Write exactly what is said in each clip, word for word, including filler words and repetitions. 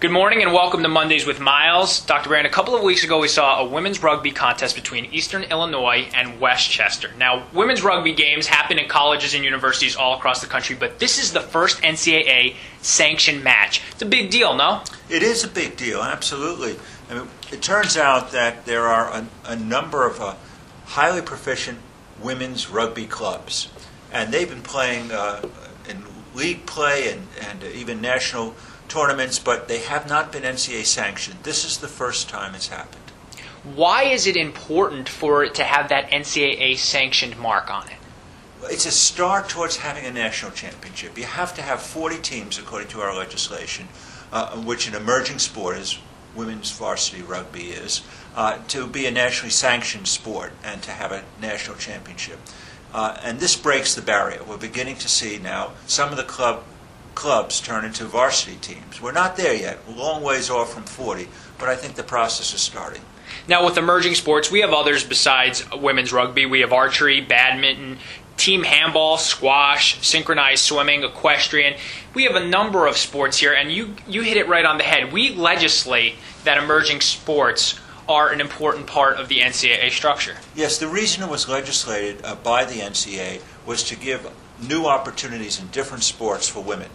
Good morning and welcome to Mondays with Miles. Doctor Brand, a couple of weeks ago we saw a women's rugby contest between Eastern Illinois and Westchester. Now, women's rugby games happen in colleges and universities all across the country, but this is the first N C double A sanctioned match. It's a big deal, no? It is a big deal, absolutely. I mean, it turns out that there are a, a number of uh, highly proficient women's rugby clubs, and they've been playing uh, in league play and, and even national tournaments, but they have not been N C double A sanctioned. This is the first time it's happened. Why is it important for it to have that N C double A sanctioned mark on it? It's a start towards having a national championship. You have to have forty teams, according to our legislation, uh, which an emerging sport is women's varsity rugby is, uh, to be a nationally sanctioned sport and to have a national championship. Uh, and this breaks the barrier. We're beginning to see now some of the club clubs turn into varsity teams. We're not there yet. We're a long ways off from forty, but I think the process is starting. Now, with emerging sports, we have others besides women's rugby. We have archery, badminton, team handball, squash, synchronized swimming, equestrian. We have a number of sports here, and you, you hit it right on the head. We legislate that emerging sports are an important part of the N C double A structure. Yes, the reason it was legislated uh, by the N C double A was to give new opportunities in different sports for women.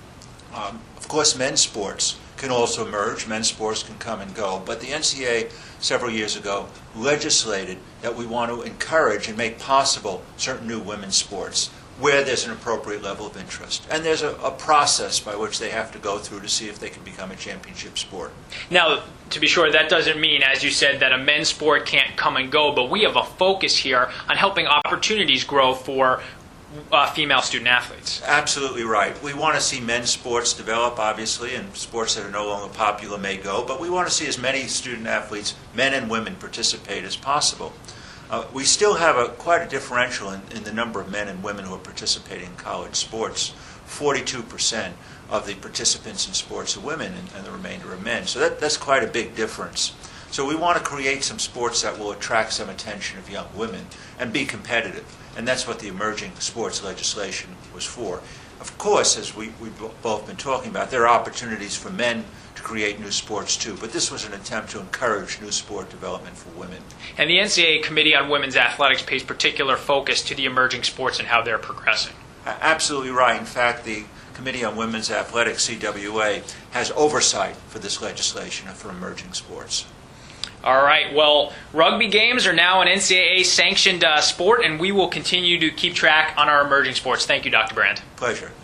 Um, of course, men's sports can also emerge. Men's sports can come and go. But the N C double A, several years ago, legislated that we want to encourage and make possible certain new women's sports where there's an appropriate level of interest. And there's a, a process by which they have to go through to see if they can become a championship sport. Now, to be sure, that doesn't mean, as you said, that a men's sport can't come and go, but we have a focus here on helping opportunities grow for Uh, female student athletes. Absolutely right. We want to see men's sports develop, obviously, and sports that are no longer popular may go, but we want to see as many student athletes, men and women, participate as possible. Uh, we still have a, quite a differential in, in the number of men and women who are participating in college sports. forty-two percent of the participants in sports are women, and, and the remainder are men. So that, that's quite a big difference. So we want to create some sports that will attract some attention of young women and be competitive. And that's what the emerging sports legislation was for. Of course, as we, we've both been talking about, there are opportunities for men to create new sports too, but this was an attempt to encourage new sport development for women. And the N C double A Committee on Women's Athletics pays particular focus to the emerging sports and how they're progressing. Uh, absolutely right. In fact, the Committee on Women's Athletics, C W A, has oversight for this legislation and for emerging sports. All right, well, rugby games are now an N C double A sanctioned uh, sport, and we will continue to keep track on our emerging sports. Thank you, Doctor Brand. Pleasure.